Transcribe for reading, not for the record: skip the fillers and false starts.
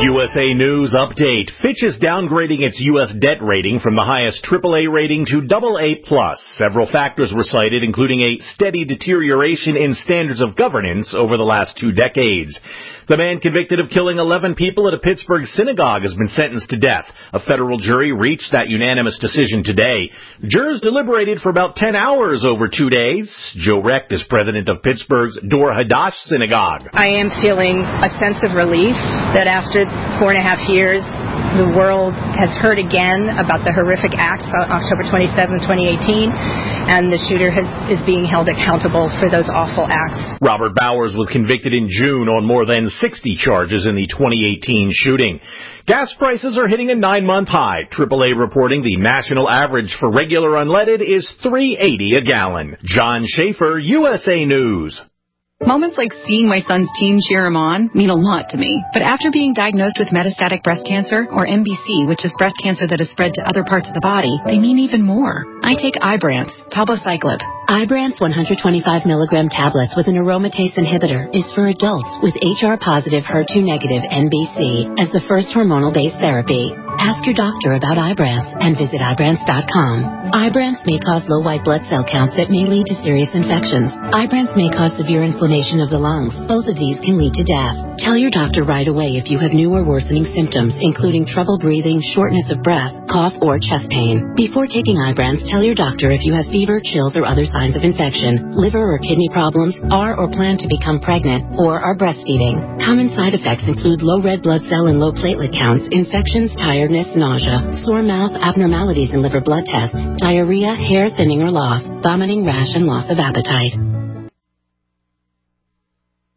USA News update. Fitch is downgrading its U.S. debt rating from the highest AAA rating to AA+. Several factors were cited, including a steady deterioration in standards of governance over the last 2 decades. The man convicted of killing 11 people at a Pittsburgh synagogue has been sentenced to death. A federal jury reached that unanimous decision today. Jurors deliberated for about 10 hours over 2 days. Joe Recht is president of Pittsburgh's Dor Hadash Synagogue. I am feeling a sense of relief that after 4.5 years, the world has heard again about the horrific acts on October 27, 2018, and the shooter is being held accountable for those awful acts. Robert Bowers was convicted in June on more than 60 charges in the 2018 shooting. Gas prices are hitting a 9-month high. AAA reporting the national average for regular unleaded is $3.80 a gallon. John Schaefer, USA News. Moments like seeing my son's team cheer him on mean a lot to me. But after being diagnosed with metastatic breast cancer, or MBC, which is breast cancer that has spread to other parts of the body, they mean even more. I take Ibrance, palbociclib. Ibrance 125 milligram tablets with an aromatase inhibitor is for adults with HR-positive, HER2-negative MBC as the first hormonal-based therapy. Ask your doctor about Ibrance and visit Ibrance.com. Ibrance may cause low white blood cell counts that may lead to serious infections. Ibrance may cause severe inflammation of the lungs. Both of these can lead to death. Tell your doctor right away if you have new or worsening symptoms, including trouble breathing, shortness of breath, cough, or chest pain. Before taking Ibrance, tell your doctor if you have fever, chills, or other signs of infection, liver or kidney problems, are or plan to become pregnant, or are breastfeeding. Common side effects include low red blood cell and low platelet counts, infections, tiredness, nausea, sore mouth, abnormalities in liver blood tests, diarrhea, hair thinning or loss, vomiting, rash, and loss of appetite.